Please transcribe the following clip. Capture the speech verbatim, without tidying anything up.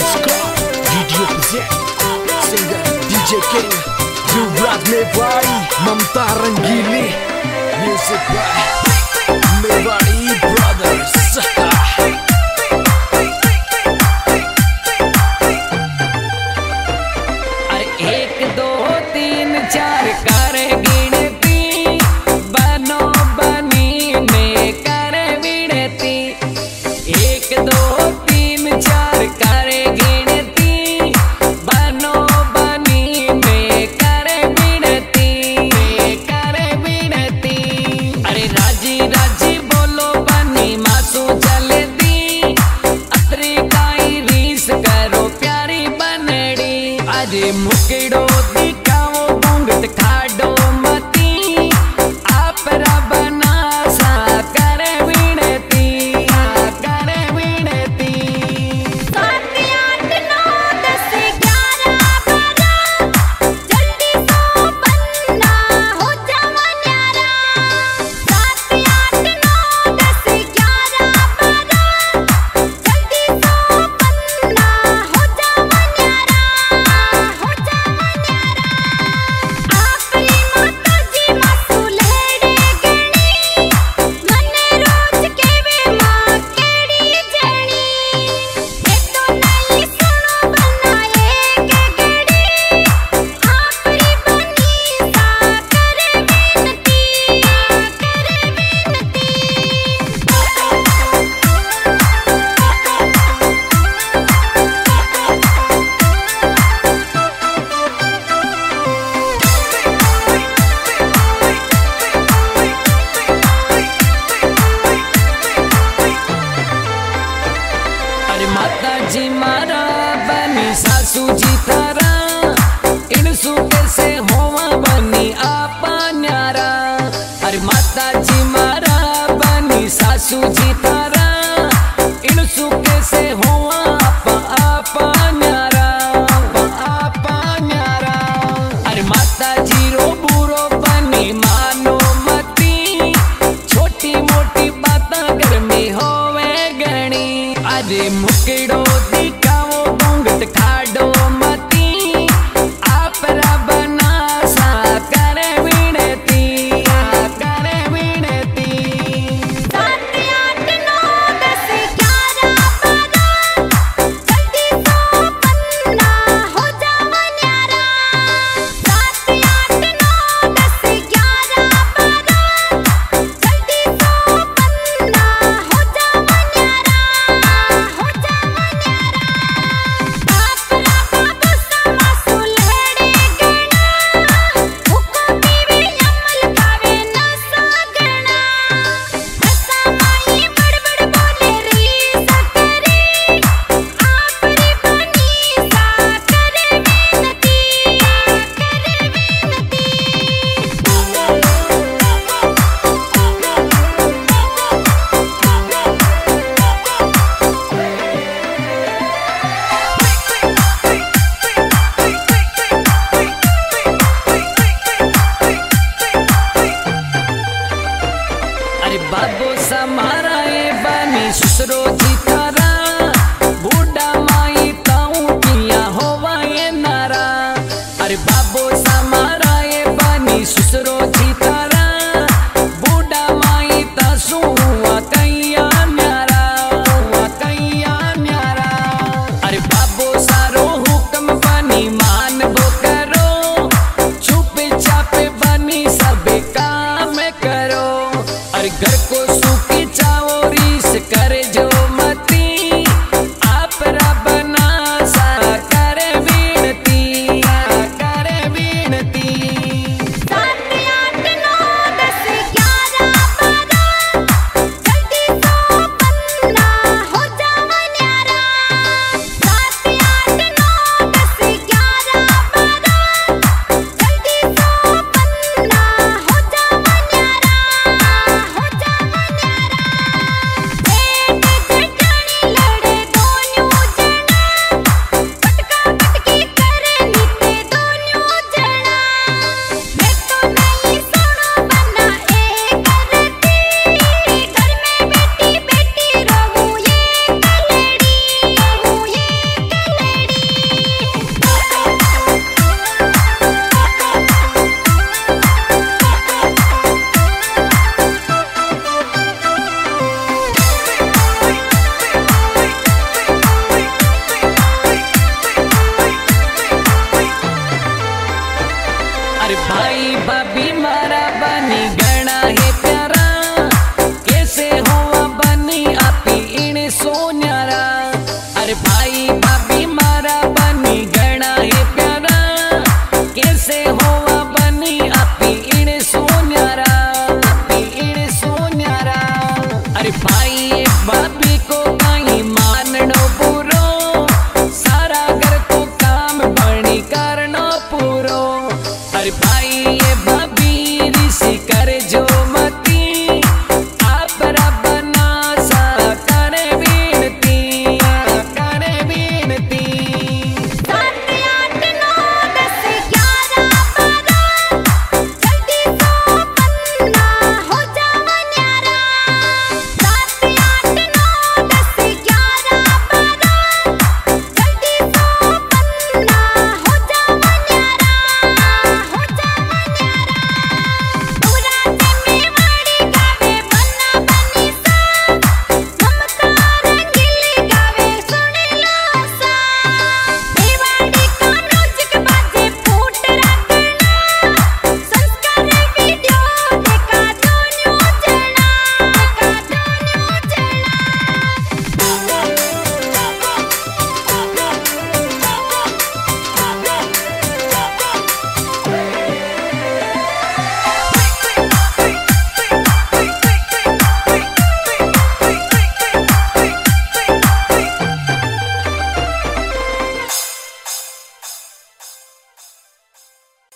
Scott, video present singer D J King, Yuvraj Mewari, Mamata Rangeeli, music by Mewari brothers। चार कर गिनती बनो बनी में कर विनती, एक दो तीन चार कर गिनती बनो बनी में कर विनती कर विनती। अरे राजी राजी बोलो बनी मासू जल्दी, अतरी काई रीस करो प्यारी बनड़ी। अरे मुकड़ो खाडो मती आपरा बनासा कर विनती कर विनती। सात आठ नौ दस ग्यारह बारह जल्दी सो बनना हो जावा न्यारा। सात आठ नौ दस ग्यारह बारह जल्दी सो बनना हो जावा न्यारा हो जावा न्यारा। माता जी मारा बनी सासू जी तारा, इनसु कैसे होवा बनी आपा न्यारा। अरे माता जी मारा बनी सासू जी तारा, इनसु कैसे होवा आपा आपा न्यारा आपा न्यारा। अरे माता जी रो बुरो बनी मानो मती, छोटी मोटी बाता घर में होवे गणी। अरे मुकड़ो दिखाओ घूंघट खाडो मती आपरा बनासा कर विनती कर विनती। सात आठ नौ दस ग्यारह बारह जल्दी सो बनना हो जावा न्यारा। सात आठ नौ दस ग्यारह बारह जल्दी सो बनना हो जावा न्यारा हो जावा न्यारा। आप भाई